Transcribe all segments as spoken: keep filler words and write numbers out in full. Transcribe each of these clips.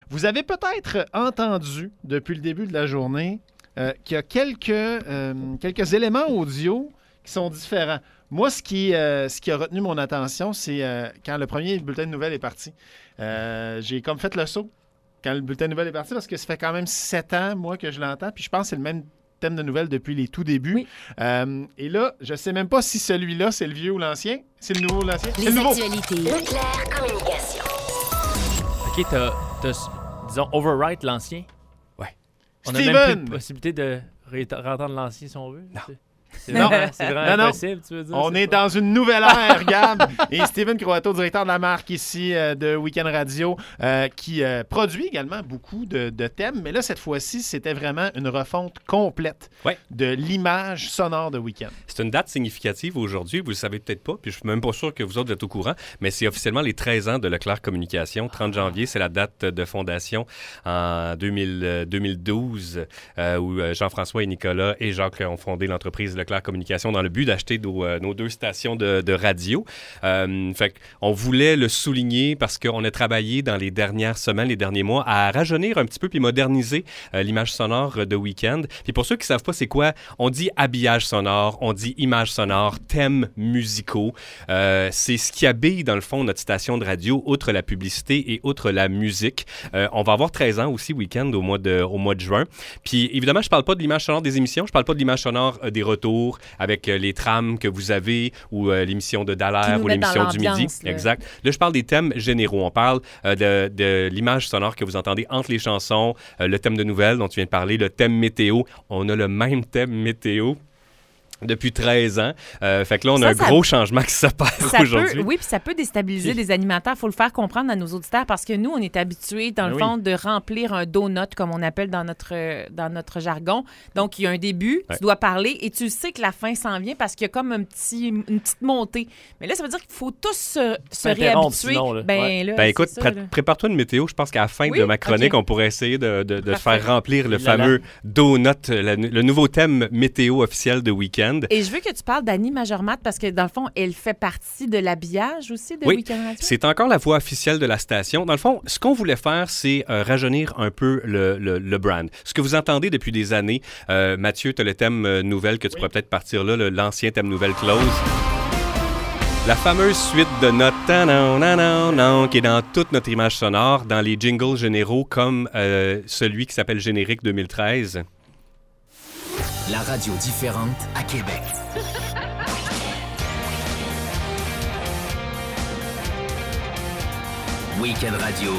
Vous avez peut-être entendu depuis le début de la journée euh, qu'il y a quelques, euh, quelques éléments audio qui sont différents. Moi, ce qui, euh, ce qui a retenu mon attention, c'est euh, quand le premier bulletin de nouvelles est parti. Euh, j'ai comme fait le saut quand le bulletin de nouvelles est parti parce que ça fait quand même sept ans, moi, que je l'entends. Puis je pense que c'est le même thème de nouvelles depuis les tout débuts. Oui. Euh, et là, je ne sais même pas si celui-là, c'est le vieux ou l'ancien. C'est le nouveau ou l'ancien? C'est Les le nouveau. actualités. Leclerc Communication. OK, t'as, t'as, disons, overwrite l'ancien. Ouais. On a Steven! même plus de possibilité de ré- réentendre l'ancien si on veut. Non. C'est, c'est Non. vraiment, c'est vraiment Non, non. impossible, tu veux dire? On c'est est pas... dans une nouvelle ère, Gab. Et Steven Croato, directeur de la marque ici euh, de Week-end Radio, euh, qui euh, produit également beaucoup de, de thèmes. Mais là, cette fois-ci, c'était vraiment une refonte complète Ouais. de l'image sonore de Week-end. C'est une date significative aujourd'hui, vous ne le savez peut-être pas, puis je suis même pas sûr que vous autres êtes au courant, mais c'est officiellement les treize ans de Leclerc Communication. trente janvier, c'est la date de fondation en deux mille, euh, deux mille douze, euh, où euh, Jean-François et Nicolas et Jacques ont fondé l'entreprise Leclerc Communication dans le but d'acheter nos, euh, nos deux stations de, de radio. Euh, fait qu'on voulait le souligner parce qu'on a travaillé dans les dernières semaines, les derniers mois, à rajeunir un petit peu puis moderniser euh, l'image sonore de Week-end. Puis pour ceux qui ne savent pas c'est quoi, on dit habillage sonore, on dit image sonore, thèmes musicaux. Euh, c'est ce qui habille dans le fond notre station de radio, outre la publicité et outre la musique. Euh, on va avoir treize ans aussi Week-end au mois de, au mois de juin. Puis évidemment, je parle pas de l'image sonore des émissions, je parle pas de l'image sonore euh, des retours avec euh, les trames que vous avez ou euh, l'émission de Dallaire ou l'émission du midi. Là. Exact. Là, je parle des thèmes généraux. On parle euh, de, de l'image sonore que vous entendez entre les chansons, euh, le thème de nouvelles dont tu viens de parler, le thème météo. On a le même thème météo depuis treize ans. Euh, fait que là, on Ça, a un ça- gros changement qui s'opère Ça aujourd'hui. peut, oui, puis ça peut déstabiliser des animateurs. Il faut le faire comprendre à nos auditeurs parce que nous, on est habitués, dans le Oui. fond, de remplir un donut, comme on appelle dans notre, dans notre jargon. Donc, il y a un début, Ouais. tu dois parler et tu sais que la fin s'en vient parce qu'il y a comme un petit, une petite montée. Mais là, ça veut dire qu'il faut tous se, se S'interrompre réhabituer. sinon, là. Ben, Ouais. là, Ben c'est écoute, ça, pré- là. prépare-toi une météo. Je pense qu'à la fin Oui? de ma chronique, Ok. on pourrait essayer de, de, de Parfait. faire remplir le Il l'a fameux donut, la- le nouveau thème météo officiel de Week-end. Et je veux que tu parles d'Annie Majormat parce que, dans le fond, elle fait partie de l'habillage aussi de Oui, Week-end Radio. c'est encore la voix officielle de la station. Dans le fond, ce qu'on voulait faire, c'est euh, rajeunir un peu le, le, le brand. Ce que vous entendez depuis des années, euh, Mathieu, tu as le thème euh, nouvelle que tu pourrais peut-être partir là, le- l'ancien thème nouvelle close. La fameuse suite de notes ta-nan, nan, nan, qui est dans toute notre image sonore, dans les jingles généraux comme euh, celui qui s'appelle Générique deux mille treize. La radio différente à Québec. Week-end Radio.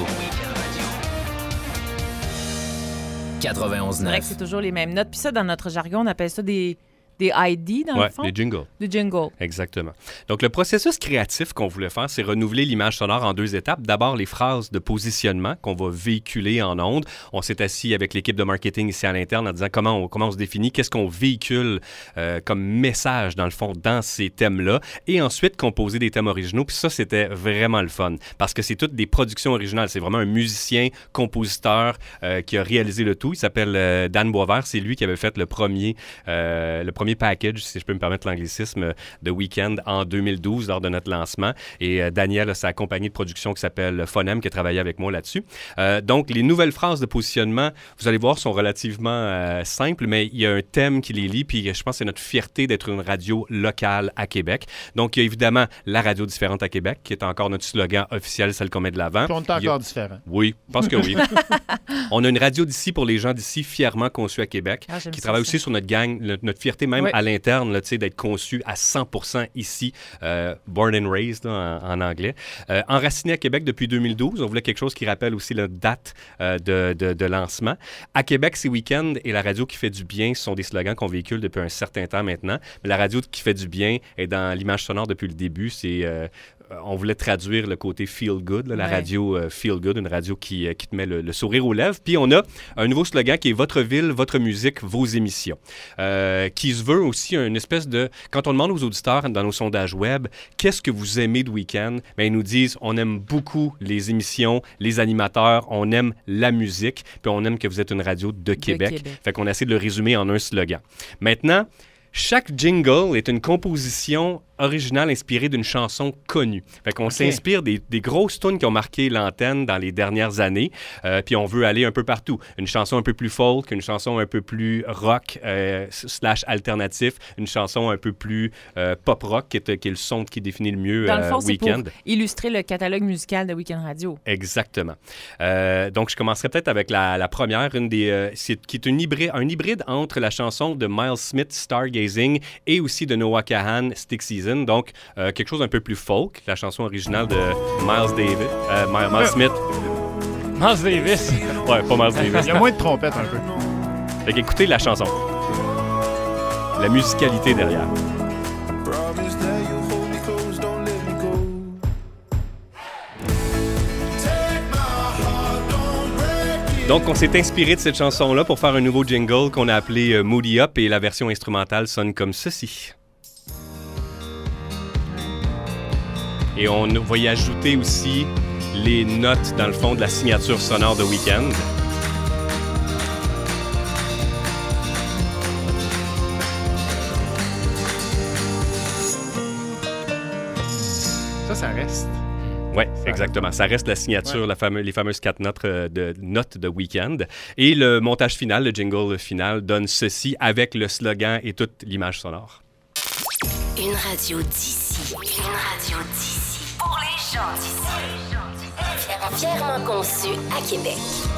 quatre-vingt-onze C'est vrai que neuf. c'est toujours les mêmes notes. Puis ça, dans notre jargon, on appelle ça des, des I D, dans Ouais, le fond. les jingles. Du jingle. Exactement. Donc, le processus créatif qu'on voulait faire, c'est renouveler l'image sonore en deux étapes. D'abord, les phrases de positionnement qu'on va véhiculer en ondes. On s'est assis avec l'équipe de marketing ici à l'interne en disant comment on, comment on se définit, qu'est-ce qu'on véhicule euh, comme message, dans le fond, dans ces thèmes-là. Et ensuite, composer des thèmes originaux. Puis ça, c'était vraiment le fun parce que c'est toutes des productions originales. C'est vraiment un musicien, compositeur euh, qui a réalisé le tout. Il s'appelle euh, Dan Boisvert. C'est lui qui avait fait le premier, euh, le premier package, si je peux me permettre l'anglicisme, de Week-end en deux mille douze lors de notre lancement. Et euh, Daniel a sa compagnie de production qui s'appelle Phonem qui a travaillé avec moi là-dessus. Euh, donc, les nouvelles phrases de positionnement, vous allez voir, sont relativement euh, simples, mais il y a un thème qui les lie, puis je pense que c'est notre fierté d'être une radio locale à Québec. Donc, il y a évidemment la radio différente à Québec, qui est encore notre slogan officiel, celle qu'on met de l'avant. Puis on est Il y a- encore différent. Oui, je pense que oui. On a une radio d'ici pour les gens d'ici, fièrement conçue à Québec, Ah, j'aime qui ça, travaille ça. aussi sur notre gang, le- notre fierté même Oui. à l'interne, là, tu sais, d'être conçue à cent pour cent ici, euh, born and raised là, en, en anglais. Euh, enraciné à Québec depuis deux mille douze, on voulait quelque chose qui rappelle aussi la date euh, de, de, de lancement. À Québec, c'est Week-end et la radio qui fait du bien, ce sont des slogans qu'on véhicule depuis un certain temps maintenant. Mais la radio qui fait du bien est dans l'image sonore depuis le début. C'est, euh, on voulait traduire le côté feel good, là, la Ouais. radio euh, feel good, une radio qui, euh, qui te met le, le sourire aux lèvres. Puis on a un nouveau slogan qui est votre ville, votre musique, vos émissions, euh, qui se veut aussi une espèce de... Quand on demande aux auditeurs dans nos sondages web, qu'est-ce que vous aimez de Week-end? Bien, ils nous disent, on aime beaucoup les émissions, les animateurs, on aime la musique, puis on aime que vous êtes une radio de Québec. Québec. Fait qu'on essaie de le résumer en un slogan. Maintenant, chaque jingle est une composition originale inspirée d'une chanson connue. Fait qu'on OK. s'inspire des, des grosses tunes qui ont marqué l'antenne dans les dernières années, euh, puis on veut aller un peu partout. Une chanson un peu plus folk, une chanson un peu plus rock euh, slash alternatif, une chanson un peu plus euh, pop-rock, qui est, qui est le son qui définit le mieux Dans le euh, fond, c'est pour Weekend. illustrer le catalogue musical de Weekend Radio. Exactement. Euh, donc, je commencerai peut-être avec la, la première, une des, euh, c'est, qui est une hybride, un hybride entre la chanson de Miles Smith, Stargazing, et aussi de Noah Kahan, Stick Season. Donc, euh, quelque chose un peu plus folk, la chanson originale de Miles Davis, euh, Miles, Miles Smith. Miles Davis. Ouais, pas Miles Il Davis. y a moins de trompettes un peu. Fait qu'écoutez la chanson. La musicalité derrière. Promise that you'll hold me close, don't let me go. Take my heart, don't break it. Donc, on s'est inspiré de cette chanson-là pour faire un nouveau jingle qu'on a appelé euh, Moody Up, et la version instrumentale sonne comme ceci. Et on va y ajouter aussi les notes, dans le fond, de la signature sonore de Weekend. Ça, ça reste. Oui, Ça exactement. Ça reste la signature, Ouais. la fame- les fameuses quatre notes euh, de, notes de Weekend. Et le montage final, le jingle final, donne ceci avec le slogan et toute l'image sonore. Une radio d'ici. Une radio d'ici. Pour les gens d'ici. Fier- Fièrement conçue à Québec.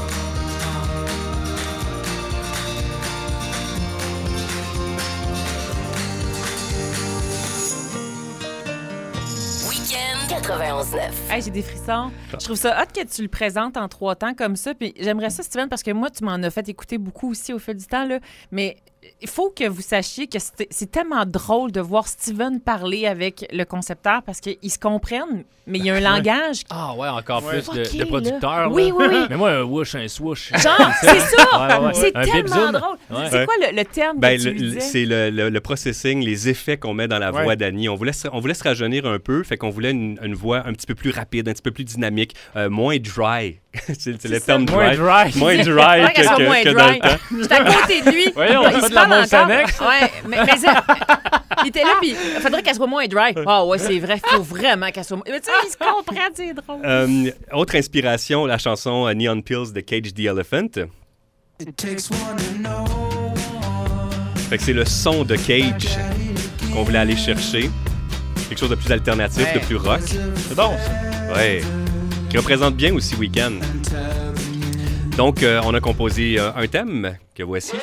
Week-end quatre-vingt-onze neuf. Hey, j'ai des frissons. Je trouve ça hot que tu le présentes en trois temps comme ça. Puis j'aimerais ça, Steven, parce que moi, tu m'en as fait écouter beaucoup aussi au fil du temps. Là. Mais il faut que vous sachiez que c'est, c'est tellement drôle de voir Steven parler avec le concepteur parce qu'ils se comprennent, mais il y a un langage. qui- Ah ouais, encore Ouais. plus de, Fucké, de producteurs. là. Oui, là. oui, oui. Mais moi, un whoosh, un swoosh. Genre, c'est ça! Ouais, ouais. C'est Un tellement bip-zoom. drôle. Ouais. C'est quoi le, le terme Ben, que le- tu lui le- disais? c'est le, le- le processing, les effets qu'on met dans la Ouais. voix d'Annie. On voulait, se- on voulait se rajeunir un peu, fait qu'on voulait une, une voix un petit peu plus rapide, un petit peu plus dynamique, euh, moins dry. c'est c'est le ça. terme dry. Moins dry. Moins dry Faudrait que, qu'elle soit que- moins que dans dry. le temps. J'étais à côté de lui. Voyons, il c'est pas se de la parle encore. Monsanex. Ouais, mais, mais ça- il était là, puis il faudrait qu'elle soit moins dry. Ah ouais, c'est vrai, il faut vraiment qu'elle soit moins... Mais tu sais, il se comprend, c'est drôle. Euh, autre inspiration, la chanson euh, Neon Pills de Cage the Elephant. It takes one to know. Fait que c'est le son de Cage qu'on voulait aller chercher. Quelque chose de plus alternatif, Ouais. de plus rock. C'est bon, ça. Ouais. Qui représente bien aussi Weekend. Donc, euh, on a composé euh, un thème que voici.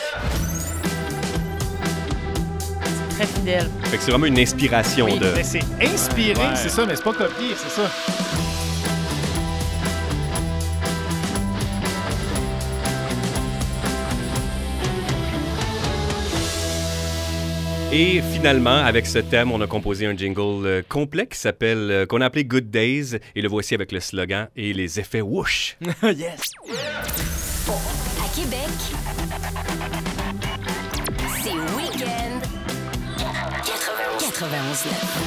Très fidèle. Fait que c'est vraiment une inspiration Oui, de... mais c'est inspiré, Ouais. c'est ça, mais c'est pas copié, c'est ça. Et finalement, avec ce thème, on a composé un jingle euh, complet qui s'appelle, euh, qu'on a appelé Good Days. Et le voici avec le slogan et les effets whoosh. Yes. À Québec, c'est Week-end quatre-vingt-onze neuf.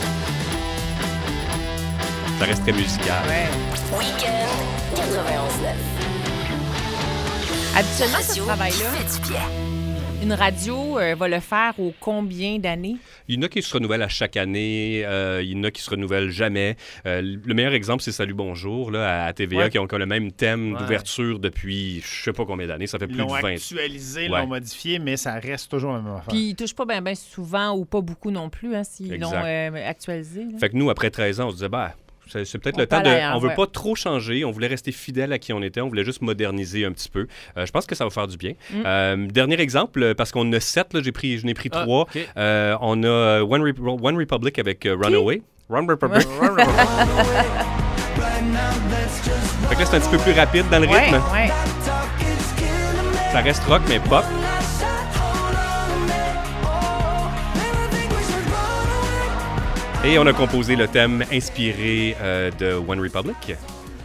Ça reste très musical. Ouais. Week-end quatre-vingt-onze neuf. Habituellement, ce Radio travail-là, qui fait du bien. une radio euh, va le faire au combien d'années? Il y en a qui se renouvellent à chaque année, euh, il y en a qui se renouvellent jamais. Euh, le meilleur exemple, c'est Salut Bonjour là, à T V A, Ouais. qui ont, qui ont le même thème Ouais. d'ouverture depuis je sais pas combien d'années. Ça fait Ils plus de l'ont vingt. actualisé, ils Ouais. l'ont modifié, mais ça reste toujours la même affaire. Puis ils touchent pas bien souvent ou pas beaucoup non plus, hein, s'ils Exact. l'ont euh, actualisé. là. Fait que nous, après treize ans, on se disait, bah, c'est, c'est peut-être On le temps peut de. aller ailleurs, On veut ouais. pas trop changer, on voulait rester fidèle à qui on était, on voulait juste moderniser un petit peu. Euh, je pense que ça va faire du bien. Mm. Euh, dernier exemple, euh, parce qu'on a sept, là, j'ai pris, je n'ai pris Ah, trois. ok. Euh, on a euh, One, Re- One Republic avec euh, Runaway. One Republic. Fait que là, c'est un petit peu plus rapide dans le Ouais, rythme. ouais. Ça reste rock, mais pop. Et on a composé le thème inspiré euh, de One Republic.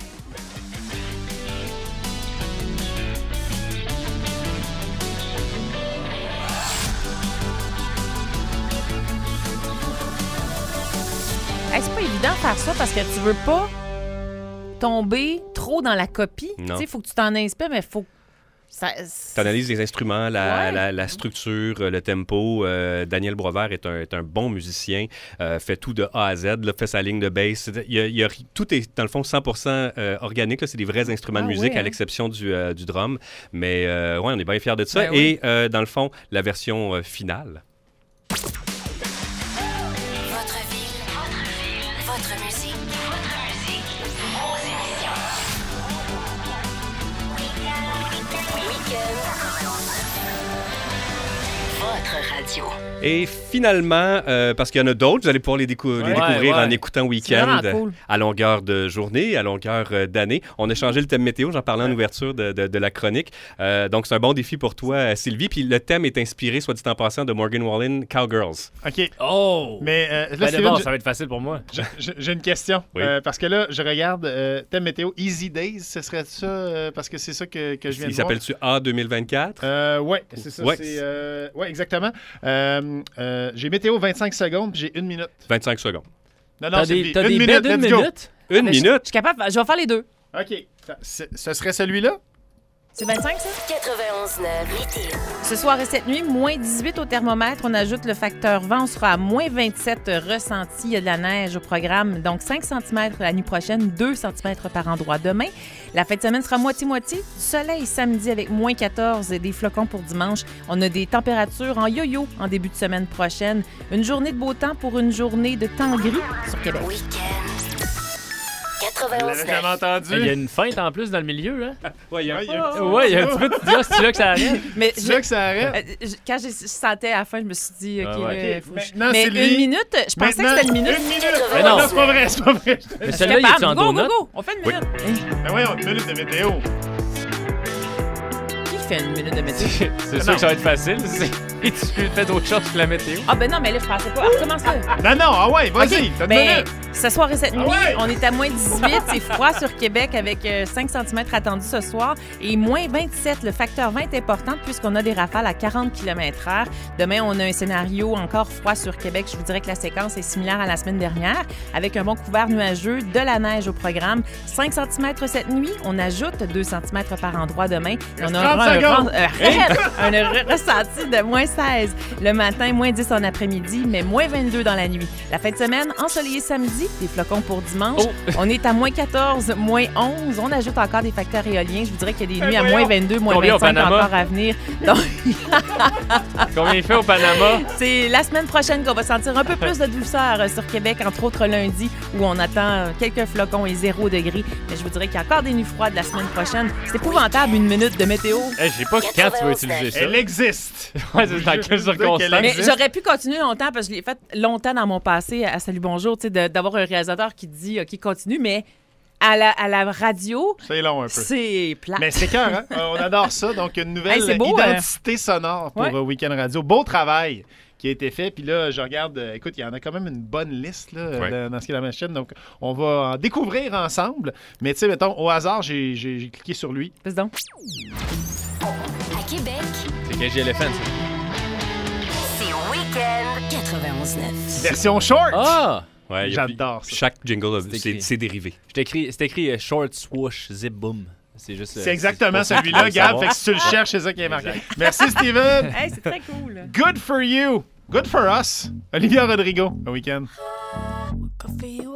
Hey, c'est pas évident de faire ça parce que tu veux pas tomber trop dans la copie. Non. Tu sais, il faut que tu t'en inspires, mais faut Ça, Tu analyses les instruments, la, Ouais. la, la structure, euh, le tempo. Euh, Daniel Boisvert est un, est un bon musicien, euh, fait tout de A à Z, là, fait sa ligne de bass. Il y a, il y a, tout est, dans le fond, cent pour cent euh, organique. là. C'est des vrais instruments Ah, de musique, oui, à hein? l'exception du, euh, du drum. Mais euh, ouais, on est bien fiers de ça. Ben oui. Et euh, dans le fond, la version euh, finale. Votre ville, votre ville, votre musique, votre musique, vos émissions. Week-end. Votre radio. Et finalement, euh, parce qu'il y en a d'autres, vous allez pouvoir les, décou- les Ouais, découvrir ouais. en écoutant C'est Week-end vraiment cool. à longueur de journée, à longueur euh, d'année. On a changé le thème météo, j'en parlais en ouverture de, de- de la chronique. Euh, donc, c'est un bon défi pour toi, euh, Sylvie. Puis le thème est inspiré, soit dit en passant, de Morgan Wallen, Cowgirls. OK. Oh! Mais euh, là, Ben, Steven, d'abord, je- ça va être facile pour moi. je- je- j'ai une question. Oui. Euh, parce que là, je regarde euh, thème météo Easy Days. Ce serait ça? euh, parce que c'est ça que, que je viens Il de voir. s'appelle-tu A deux mille vingt-quatre? Euh, ouais, c'est ça. Ouais. C'est, euh, ouais, exactement. Euh, euh, j'ai météo vingt-cinq secondes, puis j'ai une minute. vingt-cinq secondes. Non, non, T'as Sylvie, des, t'as une des minute, bêtes d'une let's go. minute? Une Mais je- minute? Je suis capable, je vais faire les deux. OK. Ça- c'est- Ce serait celui-là? C'est vingt-cinq, ça? quatre-vingt-onze neuf. Météo. Ce soir et cette nuit, moins dix-huit au thermomètre. On ajoute le facteur vent. On sera à moins vingt-sept ressenti. Il y a de la neige au programme. Donc, cinq centimètres la nuit prochaine, deux centimètres par endroit demain. La fin de semaine sera moitié-moitié. Du soleil samedi avec moins quatorze et des flocons pour dimanche. On a des températures en yo-yo en début de semaine prochaine. Une journée de beau temps pour une journée de temps gris sur Québec. Week-end. Vous quatre-vingt-onze l'avez jamais neuf. entendu? Il y a une feinte en plus dans le milieu, hein? Ouais, il y a- Ouais, il y a un petit- Ouais, il y a un petit peu de ah, c'est là que ça arrête. Mais C'est je- là que ça arrête? euh, je- quand j'ai- je sentais à la fin, je me suis dit, OK, Ah ouais. là, OK, faut que je- maintenant, Mais Sylvie, une minute, je pensais que Maintenant, c'était une minute. Une minute! Mais non. Non, c'est pas vrai, c'est pas vrai. Mais Je suis celle-là, il est capable. en Go, go, donut? go! On fait une Oui. minute. Hey, Ben voyons, une minute de météo. qui fait une minute de météo? C'est sûr que ça va être facile. c'est- Et tu fais d'autres choses que la météo. Ah ben non, mais là, je pensais pas. Ah, recommence ça. Non, non, ah ouais, vas-y, OK, t'as une mais minute. ce soir et cette nuit, Ah ouais? on est à moins dix-huit. C'est froid sur Québec avec euh, cinq centimètres attendus ce soir. Et moins vingt-sept, le facteur vent est important puisqu'on a des rafales à quarante kilomètres heure. Demain, on a un scénario encore froid sur Québec. Je vous dirais que la séquence est similaire à la semaine dernière avec un bon couvert nuageux, de la neige au programme. cinq centimètres cette nuit. On ajoute deux centimètres par endroit demain. Et on trente aura un, secondes. ren- euh, arrête! un re- ressenti de moins seize le matin, moins dix en après-midi, mais moins vingt-deux dans la nuit. La fin de semaine, ensoleillé samedi, des flocons pour dimanche. Oh. On est à moins quatorze, moins onze. On ajoute encore des facteurs éoliens. Je vous dirais qu'il y a des Ben nuits à voyons. moins vingt-deux, moins Combien au vingt-cinq Panama? encore à venir. Donc, Combien il fait au Panama? c'est la semaine prochaine qu'on va sentir un peu plus de douceur euh, sur Québec, entre autres lundi, où on attend euh, quelques flocons et zéro degré. Mais je vous dirais qu'il y a encore des nuits froides la semaine prochaine. C'est épouvantable, une minute de météo. Hey, je sais pas quand tu vas utiliser ça. Elle existe. Ouais, c'est dans Je- quelles je veux dire circonstances? qu'elle Mais existe. j'aurais pu continuer longtemps parce que je l'ai fait longtemps dans mon passé à Salut Bonjour, tu sais, de- d'avoir un réalisateur qui dit OK, continue, mais à la, à la radio, C'est long un peu. c'est plat. Mais c'est cœur, hein? Euh, On adore ça. Donc, une nouvelle Hey, c'est beau, identité sonore pour Ouais. euh, Week-end Radio. Beau travail qui a été fait. Puis là, je regarde, euh, écoute, il y en a quand même une bonne liste là, Ouais. dans, dans ce qui est la machine. Donc, on va en découvrir ensemble. Mais tu sais, mettons, au hasard, j'ai j'ai- j'ai cliqué sur lui. Fais donc. À Québec, C'est K G L F N, ça. c'est Week-end. quatre-vingt-onze neuf. Version short! Ah! Ouais, il y a- J'adore ça. Chaque jingle, a- C'est c'est écrit. c'est dérivé. C'est écrit, c'est écrit euh, short swoosh zip boom. C'est juste. euh, C'est exactement pour ça qu'il faut celui-là, le Gab. savoir. Fait que si tu le cherches, c'est ça qui est marqué. Merci, Steven. Hey, c'est très cool. Good for you. Good for us. Olivia Rodrigo, au week-end.